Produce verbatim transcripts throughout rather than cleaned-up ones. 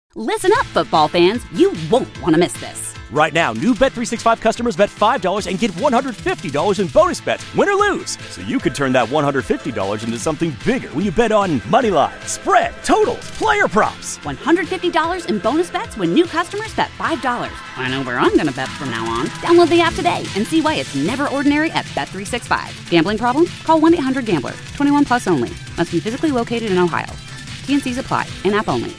Listen up, football fans. You won't want to miss this. Right now, new Bet three sixty-five customers bet five dollars and get one hundred fifty dollars in bonus bets, win or lose. So you could turn that one hundred fifty dollars into something bigger when you bet on money line, spread, totals, player props. one hundred fifty dollars in bonus bets when new customers bet five dollars. I know where I'm going to bet from now on. Download the app today and see why it's never ordinary at Bet three sixty-five. Gambling problem? Call one eight hundred gambler. twenty-one plus only. Must be physically located in Ohio. T N Cs apply. In-app only.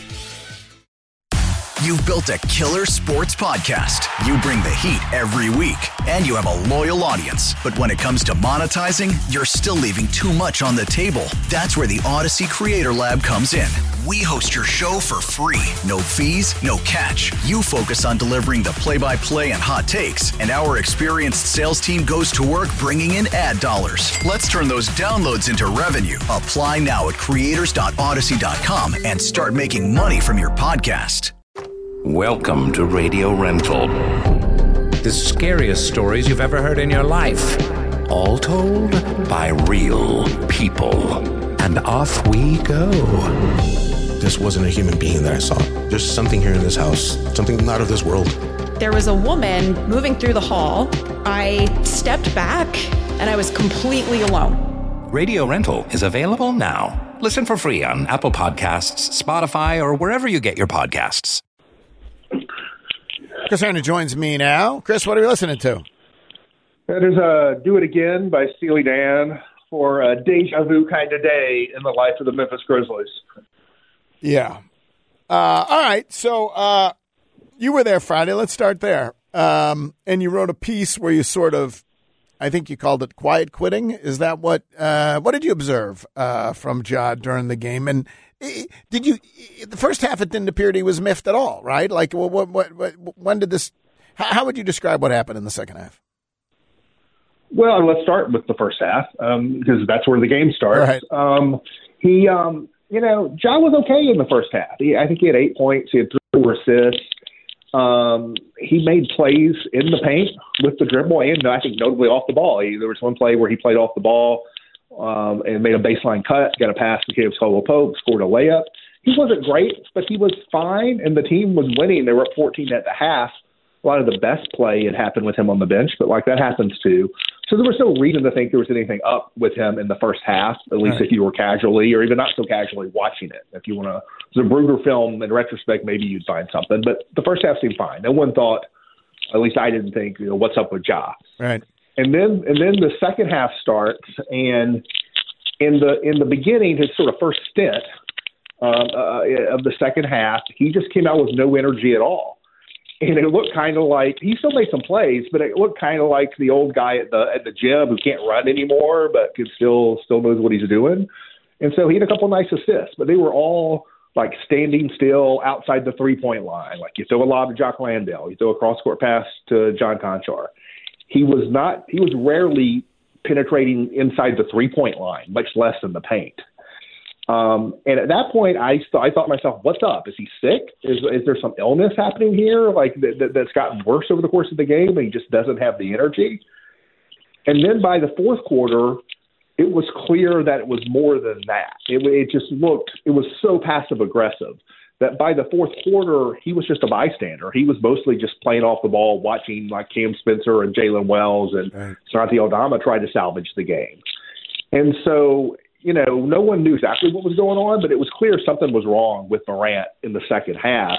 You've built a killer sports podcast. You bring the heat every week, and you have a loyal audience. But when it comes to monetizing, you're still leaving too much on the table. That's where the Odyssey Creator Lab comes in. We host your show for free. No fees, no catch. You focus on delivering the play-by-play and hot takes, and our experienced sales team goes to work bringing in ad dollars. Let's turn those downloads into revenue. Apply now at creators dot odyssey dot com and start making money from your podcast. Welcome to Radio Rental. The scariest stories you've ever heard in your life. All told by real people. And off we go. This wasn't a human being that I saw. There's something here in this house. Something not of this world. There was a woman moving through the hall. I stepped back and I was completely alone. Radio Rental is available now. Listen for free on Apple Podcasts, Spotify, or wherever you get your podcasts. Chris Herndon joins me now. Chris, what are we listening to? That is uh, Do It Again by Steely Dan for a deja vu kind of day in the life of the Memphis Grizzlies. Yeah. Uh, all right. So uh, you were there Friday. Let's start there. Um, and you wrote a piece where you sort of, I think you called it quiet quitting. Is that what, uh, what did you observe uh, from Ja during the game? And did you, the first half, it didn't appear he was miffed at all, right? Like, what, what, what, when did this, how, how would you describe what happened in the second half? Well, let's start with the first half, um, because that's where the game starts. Right. Um, he, um, you know, Ja was okay in the first half. He, I think he had eight points. He had three more assists. Um, he made plays in the paint with the dribble and I think notably off the ball. He, there was one play where he played off the ball um, and made a baseline cut, got a pass to Caleb Caldwell-Pope, scored a layup. He wasn't great, but he was fine, and the team was winning. They were up fourteen at the half. A lot of the best play had happened with him on the bench, but like that happens too. So there was no reason to think there was anything up with him in the first half, at least right. If you were casually or even not so casually watching it. If you want to, the Brugger film in retrospect, maybe you'd find something, but the first half seemed fine. No one thought, at least I didn't think, you know, what's up with Ja? Right. And then, and then the second half starts, and in the in the beginning, his sort of first stint um, uh, of the second half, he just came out with no energy at all. And it looked kind of like he still made some plays, but it looked kind of like the old guy at the at the gym who can't run anymore, but can still still knows what he's doing. And so he had a couple of nice assists, but they were all like standing still outside the three point line. Like you throw a lob to Jock Landale, you throw a cross court pass to John Conchar. He was not. He was rarely penetrating inside the three point line, much less in the paint. Um, and at that point, I st- I thought to myself, what's up? Is he sick? Is is there some illness happening here, like th- th- that's gotten worse over the course of the game, and he just doesn't have the energy? And then by the fourth quarter, it was clear that it was more than that. It, it just looked, it was so passive aggressive that by the fourth quarter, he was just a bystander. He was mostly just playing off the ball, watching like Cam Spencer and Jalen Wells and right. Santi Aldama try to salvage the game. And so, you know, no one knew exactly what was going on, but it was clear something was wrong with Morant in the second half.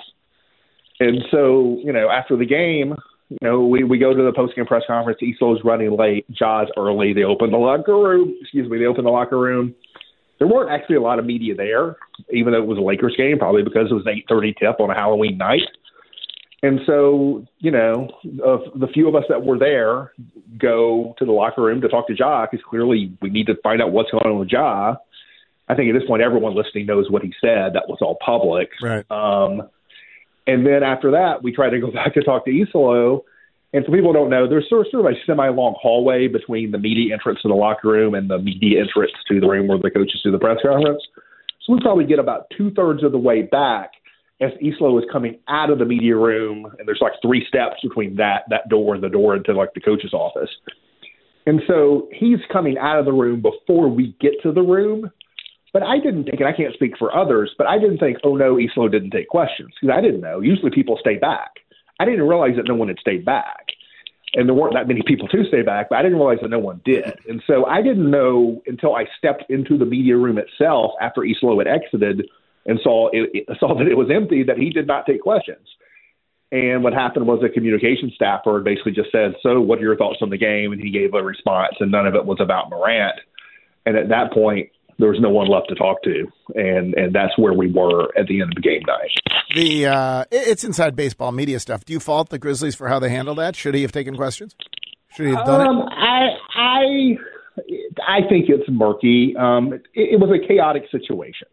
And so, you know, after the game, you know, we, we go to the post-game press conference. Islo's running late. Ja's early. They open the locker room. Excuse me. They open the locker room. There weren't actually a lot of media there, even though it was a Lakers game, probably because it was an eight thirty tip on a Halloween night. And so, you know, uh, the few of us that were there go to the locker room to talk to Ja because clearly we need to find out what's going on with Ja. I think at this point, everyone listening knows what he said. That was all public. Right. Um, and then after that, we tried to go back to talk to Islo. And for people who don't know, there's sort of, sort of a semi-long hallway between the media entrance to the locker room and the media entrance to the room where the coaches do the press conference. So we probably get about two-thirds of the way back as Islo is coming out of the media room, and there's like three steps between that that door and the door into like the coach's office. And so he's coming out of the room before we get to the room. But I didn't think, and I can't speak for others, but I didn't think, oh, no, Isolo didn't take questions, because I didn't know. Usually people stay back. I didn't realize that no one had stayed back. And there weren't that many people to stay back, but I didn't realize that no one did. And so I didn't know until I stepped into the media room itself after Isolo had exited and saw it, it, saw that it was empty, that he did not take questions. And what happened was a communication staffer basically just said, so what are your thoughts on the game? And he gave a response, and none of it was about Morant. And at that point, there was no one left to talk to. And, and that's where we were at the end of the game night. The uh, It's inside baseball media stuff. Do you fault the Grizzlies for how they handled that? Should he have taken questions? Should he have done um, it? I, I, I think it's murky. Um, it, it was a chaotic situation.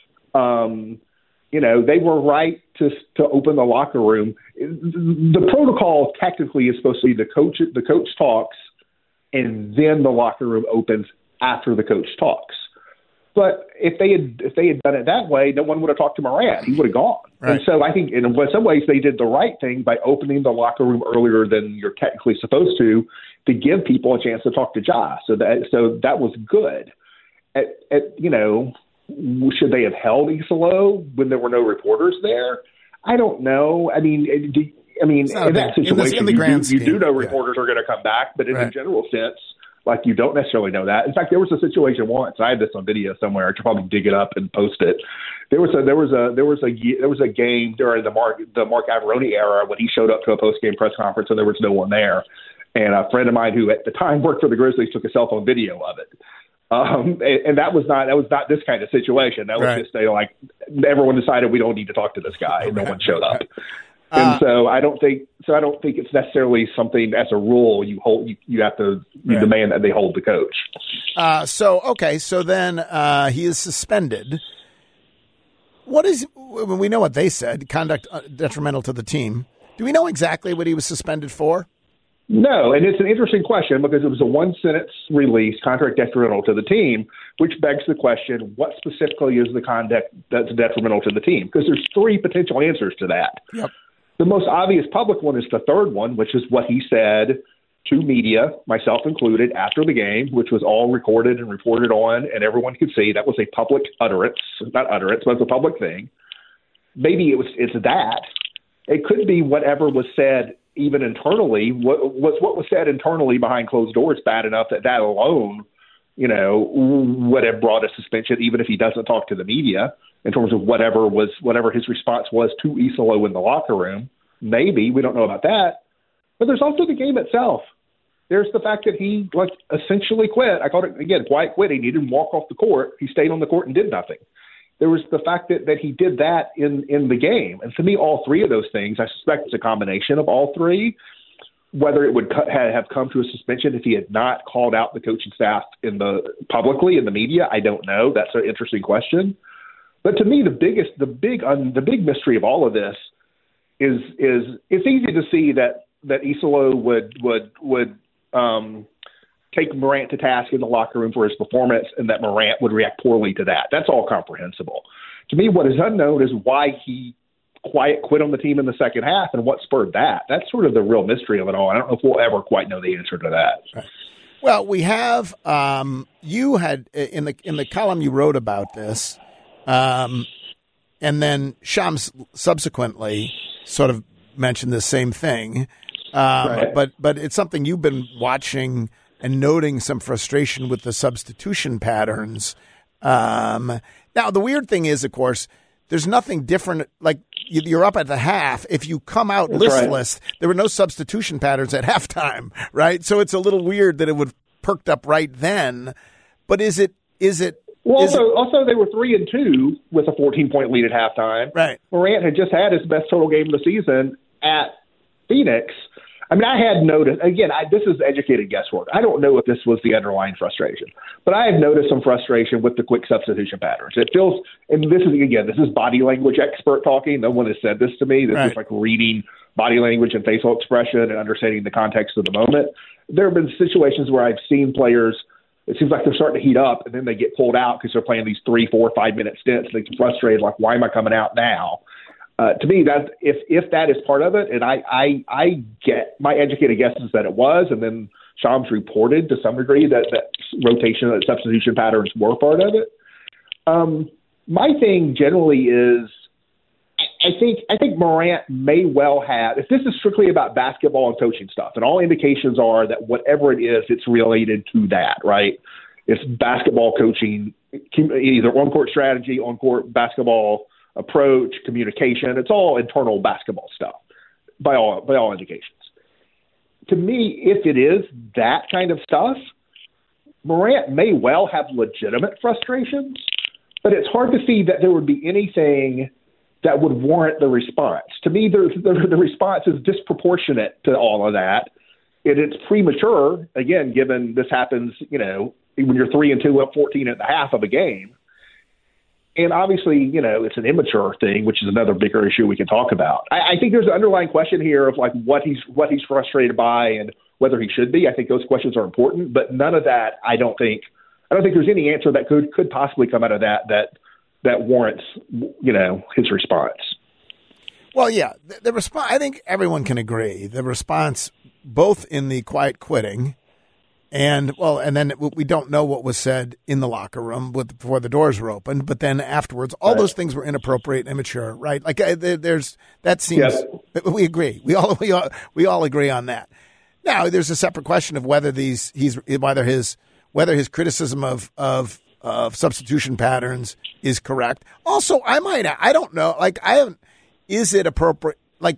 Um, you know, they were right to to open the locker room. The protocol technically is supposed to be the coach. The coach talks, and then the locker room opens after the coach talks. But if they had if they had done it that way, no one would have talked to Morant. He would have gone. Right. And so I think in some ways they did the right thing by opening the locker room earlier than you're technically supposed to, to give people a chance to talk to Ja. So that so that was good. At, at you know. Should they have held Isolo when there were no reporters there? I don't know. I mean, do, I mean, in that big, situation, in the, in the you, do, you do know yeah. reporters are going to come back, but in right. a general sense, like you don't necessarily know that. In fact, there was a situation once. I had this on video somewhere. I should probably dig it up and post it. There was a there was a there was a there was a game during the Mark the Mark Averoni era when he showed up to a post game press conference and there was no one there. And a friend of mine who at the time worked for the Grizzlies took a cell phone video of it. Um, and, and that was not that was not this kind of situation. That was right. just a, like everyone decided we don't need to talk to this guy, and right. no one showed up. Uh, and so I don't think so. I don't think it's necessarily something as a rule you hold. You, you have to you right. demand that they hold the coach. Uh, so okay, so then uh, he is suspended. What is we know what they said? Conduct detrimental to the team. Do we know exactly what he was suspended for? No, and it's an interesting question because it was a one-sentence release, contract detrimental to the team, which begs the question, what specifically is the conduct that's detrimental to the team? Because there's three potential answers to that. Yep. The most obvious public one is the third one, which is what he said to media, myself included, after the game, which was all recorded and reported on, and everyone could see. That was a public utterance, not utterance, but it was a public thing. Maybe it was it's that. It could be whatever was said even internally, what was what was said internally behind closed doors bad enough that that alone, you know, would have brought a suspension, even if he doesn't talk to the media, in terms of whatever was whatever his response was to Isolo in the locker room. Maybe we don't know about that, but there's also the game itself. There's the fact that he like essentially quit. I called it again quiet quitting. He didn't walk off the court. He stayed on the court and did nothing. There was the fact that, that he did that in, in the game. And to me, all three of those things, I suspect it's a combination of all three. Whether it would have come to a suspension if he had not called out the coaching staff in the publicly in the media, I don't know. That's an interesting question. But to me, the biggest, the big, um, the big mystery of all of this is is it's easy to see that that Isolo would would would um, take Morant to task in the locker room for his performance, and that Morant would react poorly to that. That's all comprehensible. To me, what is unknown is why he quiet quit on the team in the second half and what spurred that. That's sort of the real mystery of it all. I don't know if we'll ever quite know the answer to that. Right. Well, we have um, you had in the in the column you wrote about this, um, and then Shams subsequently sort of mentioned the same thing. Um, right. But but it's something you've been watching and noting some frustration with the substitution patterns. Um, now, the weird thing is, of course, there's nothing different. Like you're up at the half. If you come out That's listless, right. there were no substitution patterns at halftime, right? So it's a little weird that it would perked up right then. But is it? Is it? Well, is also, it, also they were three and two with a fourteen point lead at halftime. Right. Morant had just had his best total game of the season at Phoenix. I mean, I had noticed, again, I, this is educated guesswork. I don't know if this was the underlying frustration, but I have noticed some frustration with the quick substitution patterns. It feels, and this is, again, this is body language expert talking. No one has said this to me. This right. is like reading body language and facial expression and understanding the context of the moment. There have been situations where I've seen players, it seems like they're starting to heat up, and then they get pulled out because they're playing these three, four, five-minute stints. They get frustrated, like, why am I coming out now? Uh, to me, that if if that is part of it, and I, I I get my educated guess is that it was, and then Shams reported to some degree that that rotation, that substitution patterns were part of it. Um, my thing generally is, I think I think Morant may well have, if this is strictly about basketball and coaching stuff, and all indications are that whatever it is, it's related to that, right? It's basketball coaching, either on-court strategy, on-court basketball approach, communication. It's all internal basketball stuff by all by all indications. To me, if it is that kind of stuff, Morant may well have legitimate frustrations, but it's hard to see that there would be anything that would warrant the response. To me, the, the, the response is disproportionate to all of that. And it's premature, again, given this happens, you know, when you're three and two up fourteen at the half of a game. And obviously, you know, it's an immature thing, which is another bigger issue we can talk about. I, I think there's an underlying question here of like what he's what he's frustrated by and whether he should be. I think those questions are important, but none of that, I don't think, I don't think there's any answer that could could possibly come out of that that that warrants, you know, his response. Well, yeah, the, the response. I think everyone can agree the response, both in the quiet quitting, and well, and then we don't know what was said in the locker room with, before the doors were opened, but then afterwards, all right. Those things were inappropriate, immature, right? Like uh, there's that seems yes. we agree. We all we all we all agree on that. Now, there's a separate question of whether these he's whether his whether his criticism of of of substitution patterns is correct. Also, I might, I don't know, like, I haven't, is it appropriate, like.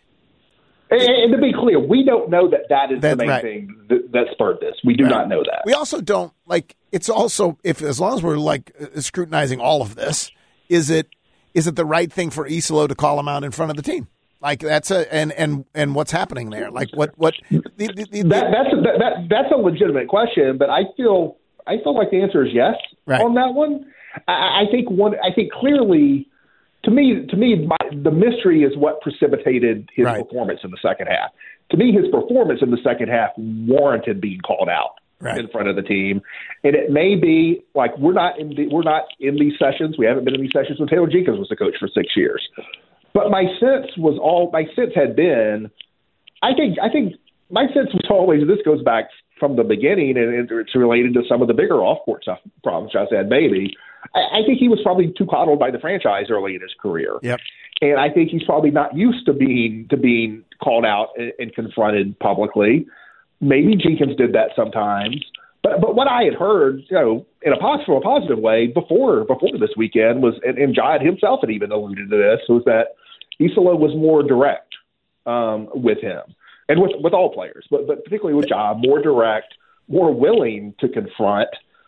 And, and to be clear, we don't know that that is that, the main right. thing that, that spurred this. We do right. not know that. We also don't, like, it's also, if as long as we're, like, scrutinizing all of this, is it is it the right thing for Isolo to call him out in front of the team? Like, that's a, and, and, and what's happening there? Like, what, what. The, the, the, that, that's, a, that, that, that's a legitimate question, but I feel. I feel like the answer is yes right. on that one. I, I think one. I think clearly, to me, to me, my, the mystery is what precipitated his right. performance in the second half. To me, his performance in the second half warranted being called out right. in front of the team, and it may be like we're not in the, we're not in these sessions. We haven't been in these sessions when Taylor Jenkins was the coach for six years. But my sense was all my sense had been. I think. I think my sense was always. This goes back from the beginning, and it's related to some of the bigger off-court stuff problems Josh had, maybe. I, I think he was probably too coddled by the franchise early in his career. Yep. And I think he's probably not used to being to being called out and, and confronted publicly. Maybe Jenkins did that sometimes. But but what I had heard, you know, in a positive, a positive way before before this weekend was, and, and Jod himself had even alluded to this, was that Isolo was more direct um, with him. And with with all players, but but particularly with Ja, more direct, more willing to confront.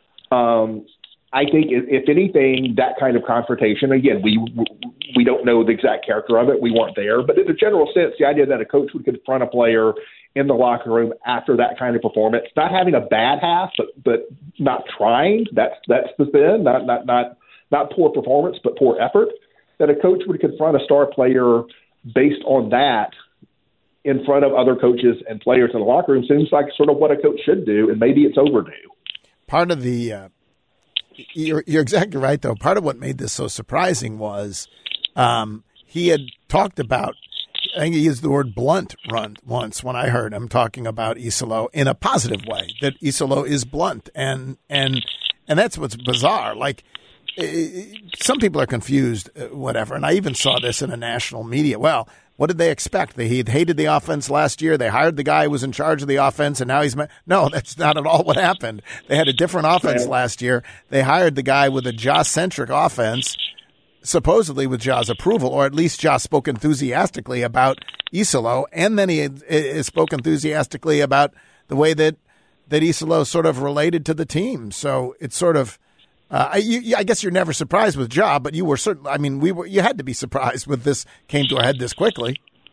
Um, I think, if, if anything, that kind of confrontation. Again, we we don't know the exact character of it. We weren't there, but in a general sense, the idea that a coach would confront a player in the locker room after that kind of performance, not having a bad half, but but not trying. That's that's the thing. Not not not not poor performance, but poor effort. That a coach would confront a star player based on that in front of other coaches and players in the locker room seems like sort of what a coach should do, and maybe it's overdue. Part of the uh, you're, you're exactly right, though. Part of what made this so surprising was um, he had talked about, I think he used the word blunt run once when I heard him talking about Isolo in a positive way, that Isolo is blunt. And, and, and that's what's bizarre. Like, some people are confused, whatever. And I even saw this in a national media. Well, what did they expect? They hated the offense last year. They hired the guy who was in charge of the offense, and now he's – no, that's not at all what happened. They had a different offense last year. They hired the guy with a Ja-centric offense, supposedly with Ja's approval, or at least Ja spoke enthusiastically about Isolo, and then he had, he spoke enthusiastically about the way that, that Isolo sort of related to the team. So it's sort of – Uh, you, I guess you're never surprised with Ja, but you were certainly. I mean, we were. You had to be surprised with this came to a head this quickly.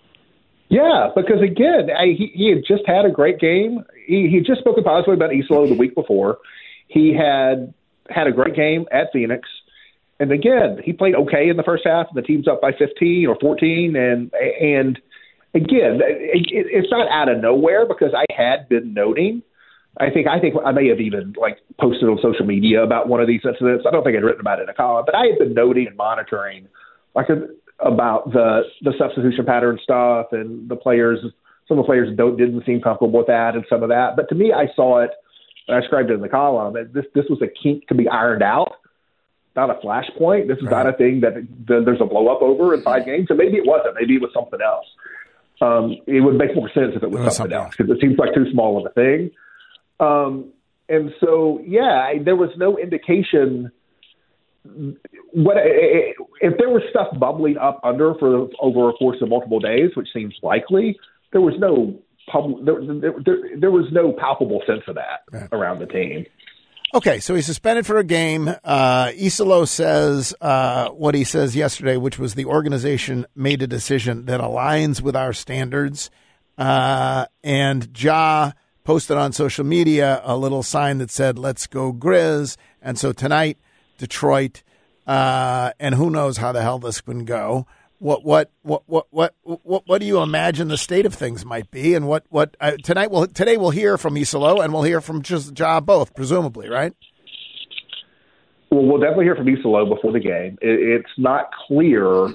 Yeah, because again, I, he, he had just had a great game. He he just spoken positively about Isolo the week before. He had had a great game at Phoenix, and again, he played okay in the first half. And the team's up by fifteen or fourteen, and and again, it, it's not out of nowhere because I had been noting. I think I think I may have even like posted on social media about one of these incidents. I don't think I'd written about it in a column, but I had been noting and monitoring like a, about the the substitution pattern stuff and the players. Some of the players don't didn't seem comfortable with that and some of that. But to me, I saw it and I described it in the column. And this this was a kink to be ironed out. not a flashpoint. This is Right. not a thing that, that there's a blow up over in five games. And maybe it wasn't. Maybe it was something else. Um, it would make more sense if it was, It was something, something else because it seems like too small of a thing. Um, and so, yeah, I, there was no indication. What if there was stuff bubbling up under for over a course of multiple days, which seems likely? There was no pub, there, there, there, there was no palpable sense of that Right. around the team. Okay, so he's suspended for a game. Uh, Isolo says uh, what he says yesterday, which was the organization made a decision that aligns with our standards. Uh, and Ja posted on social media a little sign that said, "Let's go Grizz." And so tonight, Detroit, uh, and who knows how the hell this can go. What what what what what what what do you imagine the state of things might be, and what what uh, tonight we'll today we'll hear from Isolo and we'll hear from just Ja both, presumably, right? Well, we'll definitely hear from Isolo before the game. It, it's not clear.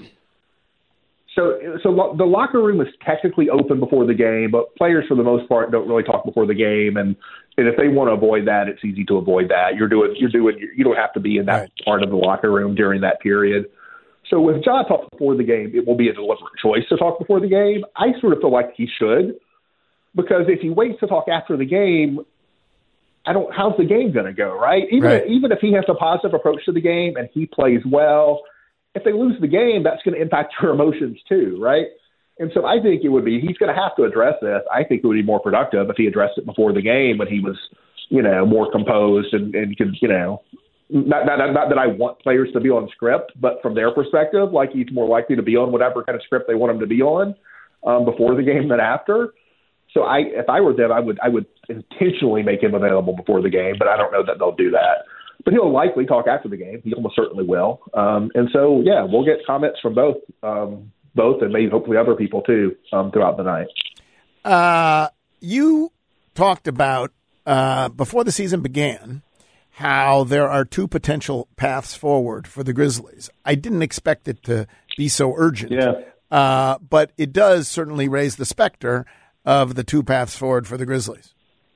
So, so lo- the locker room is technically open before the game, but players for the most part don't really talk before the game, and, and if they want to avoid that, it's easy to avoid that. You're doing you're doing you don't have to be in that Right. part of the locker room during that period. So if Ja talks before the game, it will be a deliberate choice to talk before the game. I sort of feel like he should, because if he waits to talk after the game, I don't. How's the game going to go, right? Even Right. If, even if he has a positive approach to the game and he plays well, if they lose the game, that's going to impact your emotions too, right? And so I think it would be. He's going to have to address this. I think it would be more productive if he addressed it before the game when he was, you know, more composed and, and could, you know. Not, not, not that I want players to be on script, but from their perspective, like he's more likely to be on whatever kind of script they want him to be on um, before the game than after. So I, if I were them, I would I would intentionally make him available before the game, but I don't know that they'll do that. But he'll likely talk after the game. He almost certainly will. Um, and so, yeah, we'll get comments from both, um, both, and maybe hopefully other people too um, throughout the night. Uh, you talked about uh, before the season began how there are two potential paths forward for the Grizzlies. I didn't expect it to be so urgent, Yeah. uh, but it does certainly raise the specter of the two paths forward for the Grizzlies.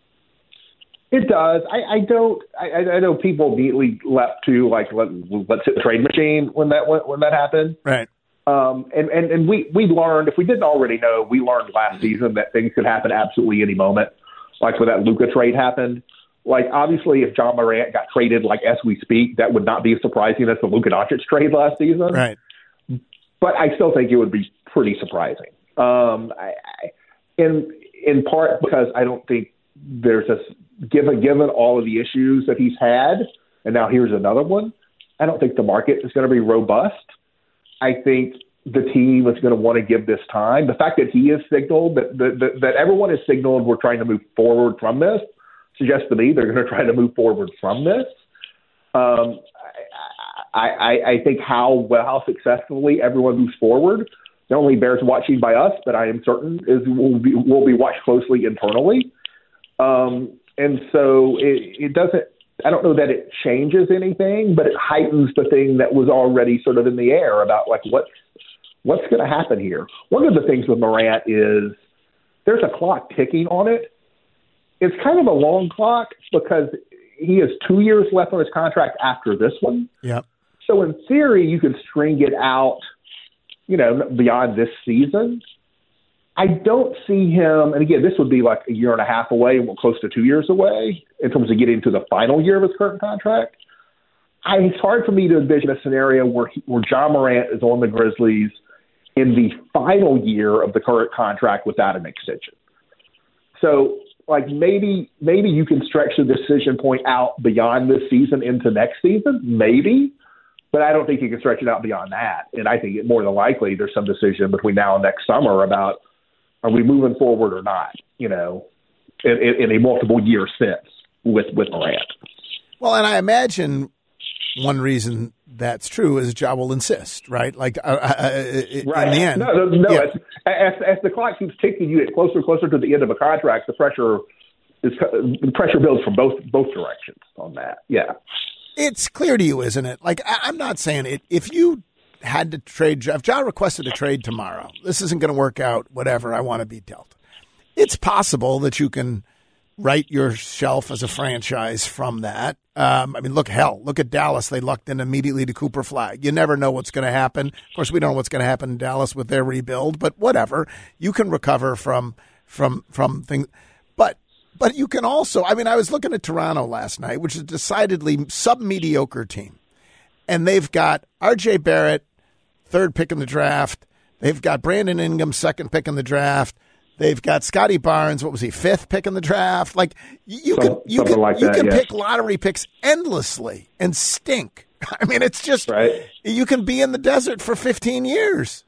It does. I, I don't. I, I know people immediately leapt to like let, let's hit the trade machine when that when, when that happened. Right. Um, and and and we we learned, if we didn't already know, we learned last season that things could happen absolutely any moment. Like when that Luka trade happened. Like obviously, if John Morant got traded like as we speak, that would not be as surprising as the Luka Doncic trade last season. Right. But I still think it would be pretty surprising. Um, I, I, in in part because I don't think there's a given given all of the issues that he's had, and now here's another one. I don't think the market is going to be robust. I think the team is going to want to give this time. The fact that he has signaled that that, that, that everyone has signaled we're trying to move forward from this suggests to me they're going to try to move forward from this. Um, I, I, I think how well, how successfully everyone moves forward not only bears watching by us, but I am certain is will be will be watched closely internally. Um, and so it, it doesn't. I don't know that it changes anything, but it heightens the thing that was already sort of in the air about like what what's going to happen here. One of the things with Morant is there's a clock ticking on it. It's kind of a long clock because he has two years left on his contract after this one. Yep. So in theory, you could string it out, you know, beyond this season. I don't see him, and again, this would be like a year and a half away, close to two years away in terms of getting to the final year of his current contract. I, it's hard for me to envision a scenario where he, where John Morant is on the Grizzlies in the final year of the current contract without an extension. So, like maybe maybe you can stretch the decision point out beyond this season into next season, maybe, but I don't think you can stretch it out beyond that. And I think it, more than likely there's some decision between now and next summer about are we moving forward or not, you know, in, in, in a multiple year sense with, with Morant. Well, and I imagine one reason that's true is Ja will insist, right? Like uh, uh, right. in the end. No, no, no yeah. as, as, as the clock keeps ticking, you get closer and closer to the end of a contract, the pressure is the pressure builds from both both directions on that. Yeah. It's clear to you, isn't it? Like, I, I'm not saying it. If you had to trade, if Ja requested a trade tomorrow, this isn't going to work out, whatever, I want to be dealt. It's possible that you can right yourself as a franchise from that. Um, I mean, look, hell, look at Dallas. They lucked in immediately to Cooper Flagg. You never know what's going to happen. Of course, we don't know what's going to happen in Dallas with their rebuild, but whatever. You can recover from from from things. But but you can also, I mean, I was looking at Toronto last night, which is a decidedly sub-mediocre team. And they've got R J Barrett, third pick in the draft. They've got Brandon Ingram, second pick in the draft. They've got Scotty Barnes. What was he? Fifth pick in the draft. Like you Some, can you can like you that, can yes. pick lottery picks endlessly and stink. I mean, it's just right. You can be in the desert for fifteen years.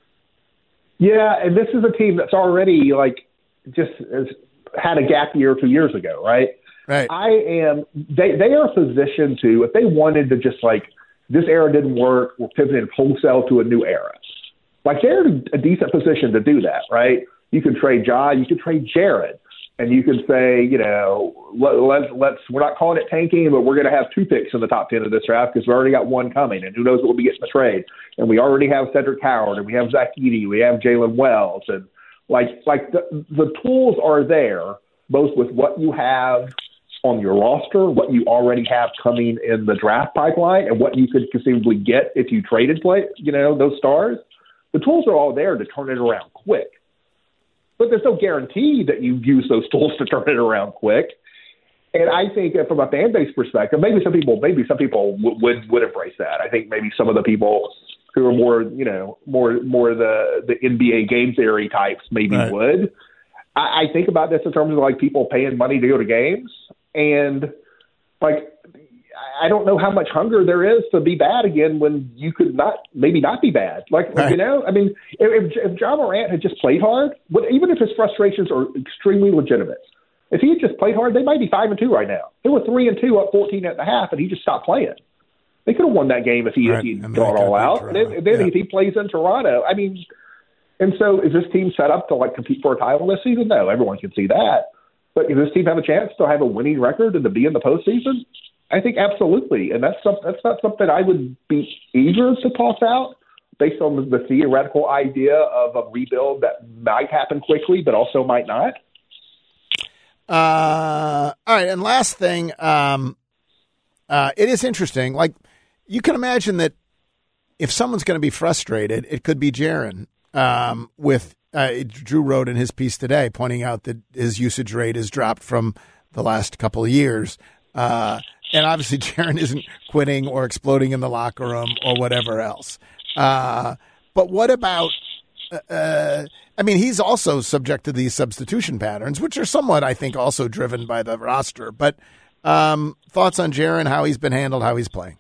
Yeah, and this is a team that's already like just has had a gap year two years ago, right? Right. I am. They they are positioned to, if they wanted to just like this era didn't work, we're pivoting wholesale to a new era. Like they're in a decent position to do that, right? You can trade Ja, you can trade Jared, and you can say, you know, let, let's let's we're not calling it tanking, but we're going to have two picks in the top ten of this draft because we already got one coming, and who knows what we'll be getting the trade. And we already have Cedric Howard, and we have Zach Edey, we have Jalen Wells, and like like the the tools are there, both with what you have on your roster, what you already have coming in the draft pipeline, and what you could conceivably get if you traded play, you know, those stars. The tools are all there to turn it around quick. But there's no guarantee that you use those tools to turn it around quick. And I think from a fan base perspective, maybe some people, maybe some people w- would would embrace that. I think maybe some of the people who are more, you know, more more the the N B A game theory types maybe right. would. I, I think about this in terms of like people paying money to go to games, and like I don't know how much hunger there is to be bad again when you could not maybe not be bad. Like right. you know, I mean, if, if Ja Morant had just played hard, what, even if his frustrations are extremely legitimate, if he had just played hard, they might be five and two right now. They were three and two, up fourteen at the half, and he just stopped playing. They could have won that game if he right. if he'd and gone all out. And then, and then yeah. if he plays in Toronto, I mean, and so is this team set up to like compete for a title this season? No, everyone can see that. But does this team have a chance to have a winning record and to be in the postseason? I think absolutely, and that's some, that's not something I would be eager to toss out based on the, the theoretical idea of a rebuild that might happen quickly, but also might not. Uh, all right, and last thing, um, uh, it is interesting. Like you can imagine that if someone's going to be frustrated, it could be Jaren. Um, with uh, Drew wrote in his piece today, pointing out that his usage rate has dropped from the last couple of years. Uh, And obviously, Jaren isn't quitting or exploding in the locker room or whatever else. Uh, but what about, uh, I mean, he's also subject to these substitution patterns, which are somewhat, I think, also driven by the roster. But um, thoughts on Jaren, how he's been handled, how he's playing?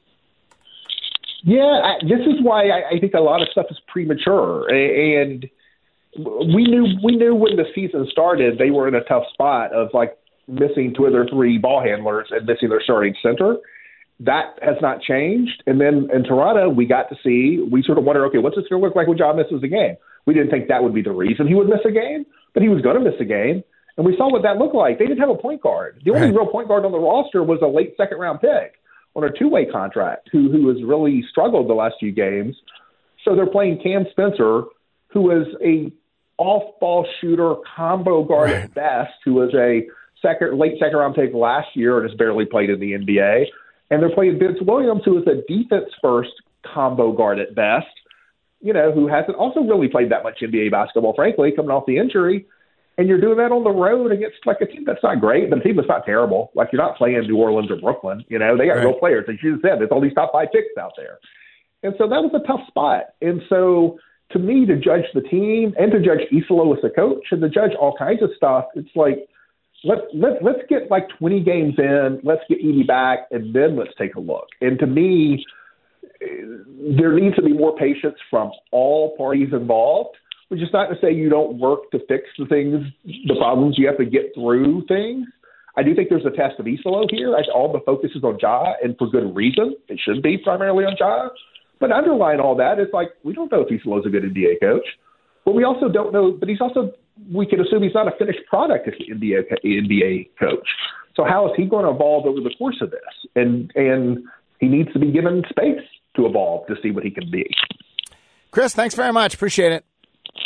Yeah, I, this is why I, I think a lot of stuff is premature. And we knew we knew when the season started, they were in a tough spot of like, missing two of their three ball handlers and missing their starting center. That has not changed. And then in Toronto, we got to see, we sort of wonder, okay, what's this going to look like when Ja misses a game? We didn't think that would be the reason he would miss a game, but he was going to miss a game. And we saw what that looked like. They didn't have a point guard. The only right. real point guard on the roster was a late second round pick on a two-way contract who, who has really struggled the last few games. So they're playing Cam Spencer, who is a off-ball shooter, combo guard right. at best, who is a second, late second round pick last year and has barely played in the N B A. And they're playing Vince Williams, who is a defense first combo guard at best, you know, who hasn't also really played that much N B A basketball, frankly, coming off the injury. And you're doing that on the road against like a team that's not great, but a team that's not terrible. Like you're not playing New Orleans or Brooklyn. You know, they got right. real players. As you said, there's all these top five picks out there. And so that was a tough spot. And so to me, to judge the team and to judge Isolo as a coach and to judge all kinds of stuff, it's like, Let's let, let's get like twenty games in. Let's get Edey back, and then let's take a look. And to me, there needs to be more patience from all parties involved, which is not to say you don't work to fix the things, the problems. You have to get through things. I do think there's a test of Isolo here. I, all the focus is on Ja, and for good reason. It should be primarily on Ja. But underlying all that is like we don't know if Isolo's a good N B A coach. But we also don't know, but he's also, we can assume he's not a finished product as an N B A, N B A coach. So how is he going to evolve over the course of this? And and he needs to be given space to evolve to see what he can be. Chris, thanks very much. Appreciate it.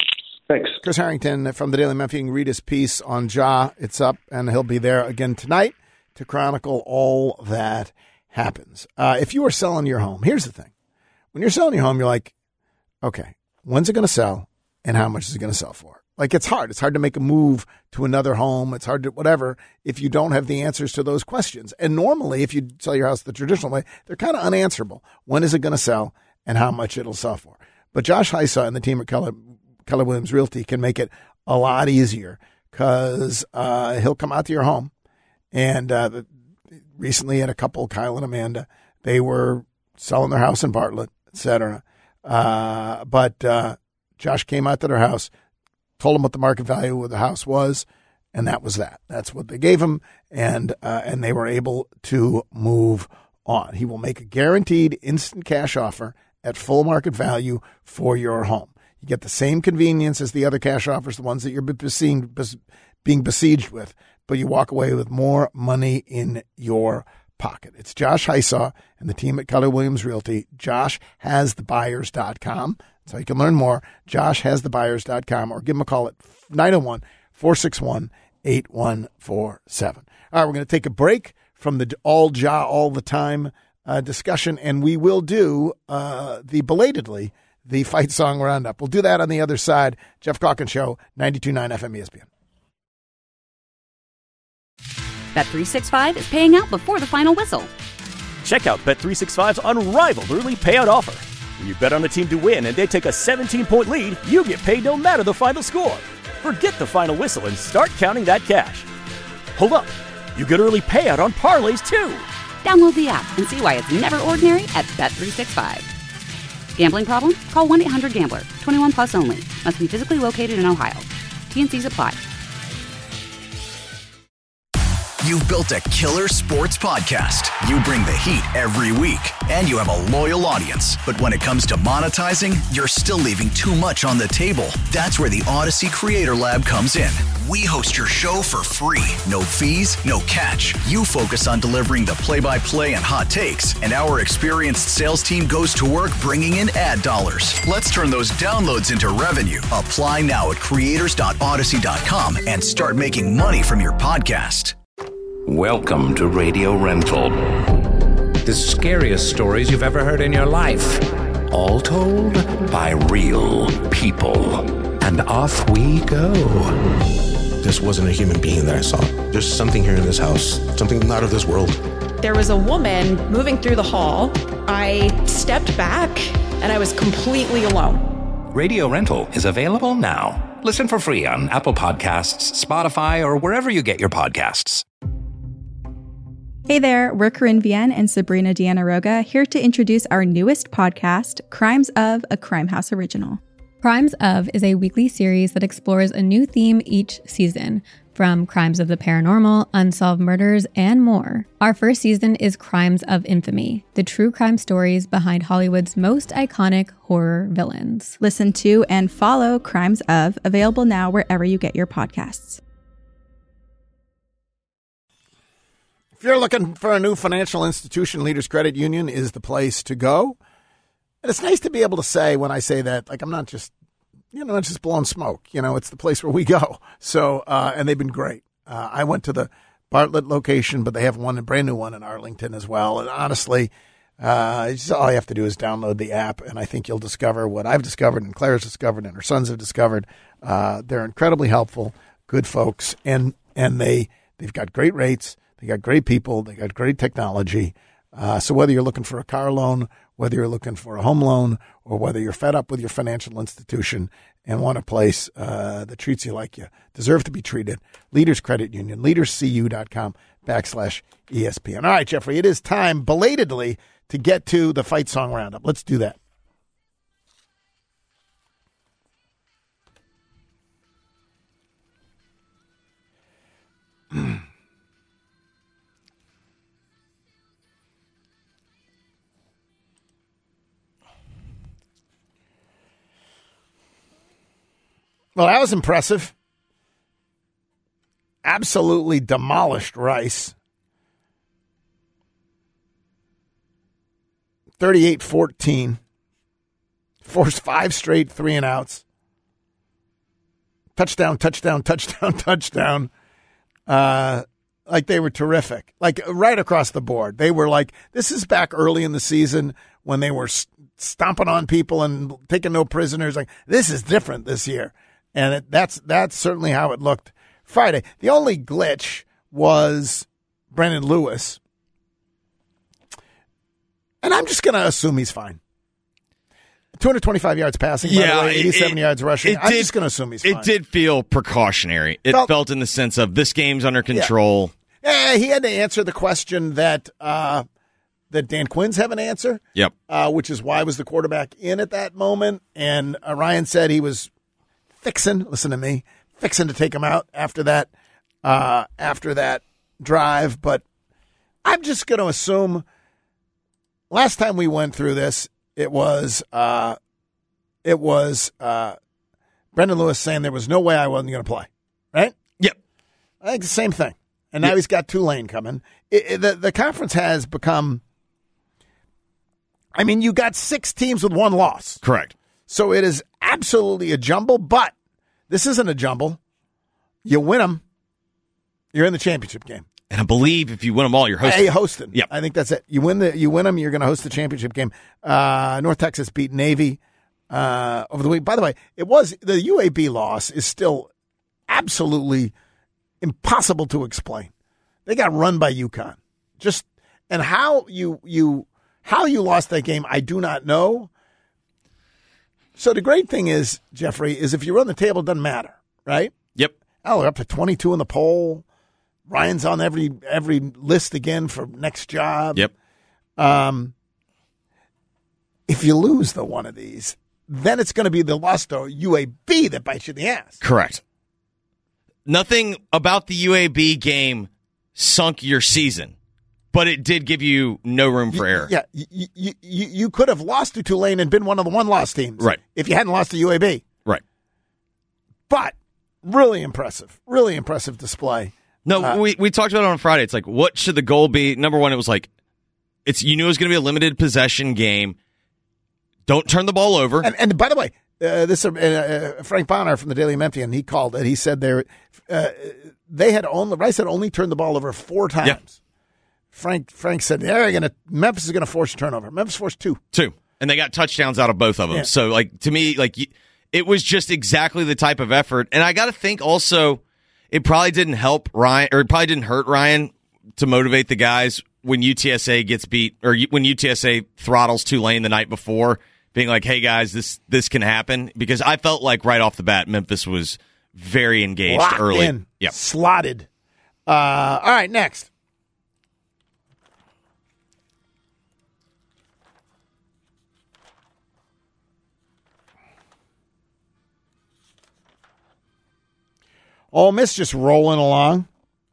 Thanks. Chris Harrington from the Daily Memphian. Read his piece on Ja. It's up, and he'll be there again tonight to chronicle all that happens. Uh, if you are selling your home, here's the thing. When you're selling your home, you're like, okay, when's it going to sell, and how much is it going to sell for? Like, it's hard. It's hard to make a move to another home. It's hard to whatever if you don't have the answers to those questions. And normally, if you sell your house the traditional way, they're kind of unanswerable. When is it going to sell and how much it'll sell for? But Josh Hysa and the team at Keller, Keller Williams Realty can make it a lot easier because uh, he'll come out to your home. And uh, recently had a couple, Kyle and Amanda, they were selling their house in Bartlett, et cetera. Uh, but uh, Josh came out to their house, told them what the market value of the house was, and that was that. That's what they gave him, and uh, and they were able to move on. He will make a guaranteed instant cash offer at full market value for your home. You get the same convenience as the other cash offers, the ones that you're being, being besieged with, but you walk away with more money in your pocket. It's Josh Hysa and the team at Keller Williams Realty. josh has the buyers dot com. So you can learn more, josh has the buyers dot com, or give them a call at nine oh one, four six one, eight one four seven. All right, we're going to take a break from the all Ja all the time uh, discussion, and we will do uh, the belatedly the Fight Song Roundup. We'll do that on the other side. Jeff Calkins Show, ninety-two point nine F M E S P N. Bet three sixty-five is paying out before the final whistle. Check out Bet three sixty-five's unrivaled early payout offer. When you bet on a team to win and they take a seventeen-point lead, you get paid no matter the final score. Forget the final whistle and start counting that cash. Hold up. You get early payout on parlays, too. Download the app and see why it's never ordinary at Bet three sixty-five. Gambling problem? Call one eight hundred gambler. twenty-one plus only. Must be physically located in Ohio. T N Cs apply. You've built a killer sports podcast. You bring the heat every week, and you have a loyal audience. But when it comes to monetizing, you're still leaving too much on the table. That's where the Odyssey Creator Lab comes in. We host your show for free. No fees, no catch. You focus on delivering the play-by-play and hot takes, and our experienced sales team goes to work bringing in ad dollars. Let's turn those downloads into revenue. Apply now at creators dot odyssey dot com and start making money from your podcast. Welcome to Radio Rental. The scariest stories you've ever heard in your life. All told by real people. And off we go. This wasn't a human being that I saw. There's something here in this house, something not of this world. There was a woman moving through the hall. I stepped back, and I was completely alone. Radio Rental is available now. Listen for free on Apple Podcasts, Spotify, or wherever you get your podcasts. Hey there, we're Corinne Vienne and Sabrina Deanna Roga, here to introduce our newest podcast, Crimes of, a Crime House original. Crimes of is a weekly series that explores a new theme each season, from crimes of the paranormal, unsolved murders, and more. Our first season is Crimes of Infamy, the true crime stories behind Hollywood's most iconic horror villains. Listen to and follow Crimes of, available now wherever you get your podcasts. If you're looking for a new financial institution, Leaders Credit Union is the place to go. And it's nice to be able to say, when I say that, like, I'm not just, you know, not just blowing smoke. You know, it's the place where we go. So, uh, and they've been great. Uh, I went to the Bartlett location, but they have one, a brand new one in Arlington as well. And honestly, uh, just all you have to do is download the app, and I think you'll discover what I've discovered and Claire's discovered and her sons have discovered. Uh, they're incredibly helpful, good folks, and and they they've got great rates. They got great people. They got great technology. Uh, so whether you're looking for a car loan, whether you're looking for a home loan, or whether you're fed up with your financial institution and want a place uh, that treats you like you deserve to be treated, Leaders Credit Union, leaderscu.com backslash ESPN. All right, Jeffrey, it is time belatedly to get to the Fight Song Roundup. Let's do that. Well, that was impressive. Absolutely demolished Rice. thirty-eight fourteen. Forced five straight three and outs. touchdown, touchdown, touchdown, touchdown. Uh, like they were terrific, like right across the board. They were like, this is back early in the season when they were stomping on people and taking no prisoners. Like, this is different this year. And it, that's that's certainly how it looked Friday. The only glitch was Brendan Lewis. And I'm just going to assume he's fine. two hundred twenty-five yards passing, by yeah, the way, eighty-seven it, yards rushing. I'm just going to assume he's fine. It did feel precautionary. It felt, felt in the sense of this game's under control. Yeah, yeah he had to answer the question that uh, that Dan Quinn's have an answer. Yep. Uh, which is why was the quarterback in at that moment? And uh, Ryan said he was fixing, listen to me, fixing to take him out after that, uh, after that drive. But I'm just going to assume last time we went through this, it was uh, it was uh, Brendan Lewis saying there was no way I wasn't going to play, right? Yep. I think the same thing. And now yep. he's got Tulane coming. It, it, the, the conference has become, I mean, you got six teams with one loss. Correct. So it is absolutely a jumble, but this isn't a jumble. You win them, you're in the championship game. And I believe if you win them all, you're hosting. Hey, hosting. Yep. I think that's it. You win the, you win them, you're going to host the championship game. Uh, North Texas beat Navy uh, over the week. By the way, it was the U A B loss is still absolutely impossible to explain. They got run by UConn. Just and how you you how you lost that game, I do not know. So the great thing is, Jeffrey, is if you run the table, it doesn't matter, right? Yep. Oh, they're up to twenty-two in the poll. Ryan's on every every list again for next job. Yep. Um, if you lose the one of these, then it's going to be the loss to U A B that bites you in the ass. Correct. Nothing about the U A B game sunk your season, but it did give you no room for you, error. Yeah, you, you, you, you could have lost to Tulane and been one of the one-loss teams. Right. If you hadn't lost to U A B. Right. But really impressive. Really impressive display. No, uh, we, we talked about it on Friday. It's like, what should the goal be? Number one, it was like, it's you knew it was going to be a limited possession game. Don't turn the ball over. And, and by the way, uh, this uh, uh, Frank Bonner from the Daily Memphian, he called it. He said they uh, they had only Rice had only turned the ball over four times. Yeah. Frank Frank said they're going to Memphis is going to force a turnover. Memphis forced two, two, and they got touchdowns out of both of them. Yeah. So, like to me, like it was just exactly the type of effort. And I got to think also, it probably didn't help Ryan, or it probably didn't hurt Ryan to motivate the guys when U T S A gets beat, or when U T S A throttles Tulane the night before, being like, "Hey guys, this this can happen." Because I felt like right off the bat, Memphis was very engaged Locked early. In, yep. slotted. Uh, all right, next. Ole Miss just rolling along.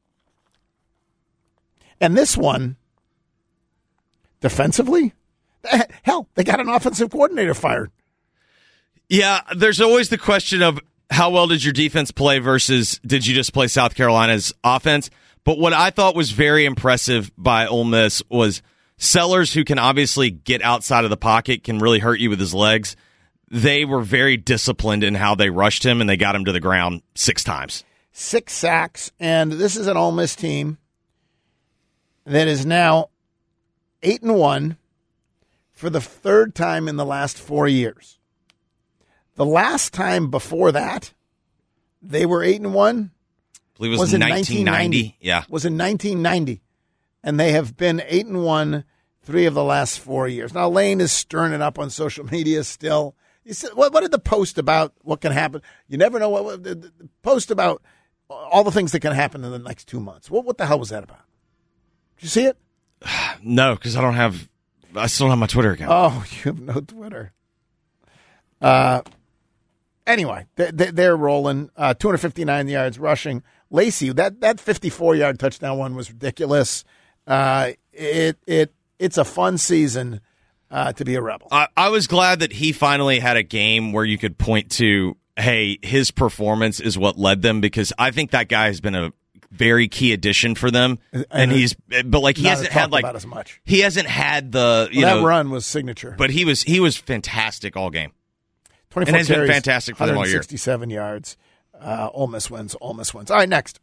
And this one, defensively, hell, they got an offensive coordinator fired. Yeah, there's always the question of how well did your defense play versus did you just play South Carolina's offense? But what I thought was very impressive by Ole Miss was Sellers, who can obviously get outside of the pocket, can really hurt you with his legs. They were very disciplined in how they rushed him, and they got him to the ground six times. Six sacks, and this is an Ole Miss team that is now eight and one for the third time in the last four years. The last time before that, they were eight and one. I believe it was, was in nineteen ninety. Yeah, was in nineteen ninety, and they have been eight and one three of the last four years. Now Lane is stirring it up on social media still. He said, "What, what did the post about what can happen? You never know what, what the, the post about all the things that can happen in the next two months. What what the hell was that about? Did you see it? No, because I don't have. I still don't have my Twitter account. Oh, you have no Twitter. Uh, anyway, they, they, they're rolling. Uh, two hundred fifty-nine yards rushing. Lacey, that that fifty-four yard touchdown one was ridiculous. Uh, it it it's a fun season uh, to be a Rebel. I, I was glad that he finally had a game where you could point to, hey, his performance is what led them, because I think that guy has been a very key addition for them, and, and he's but like he hasn't had like about as much. He hasn't had the you well, know that run was signature, but he was he was fantastic all game. twenty-four and has carries, been fantastic for them all year. one hundred sixty-seven yards. Uh, Ole Miss wins. Ole Miss wins. All right, next.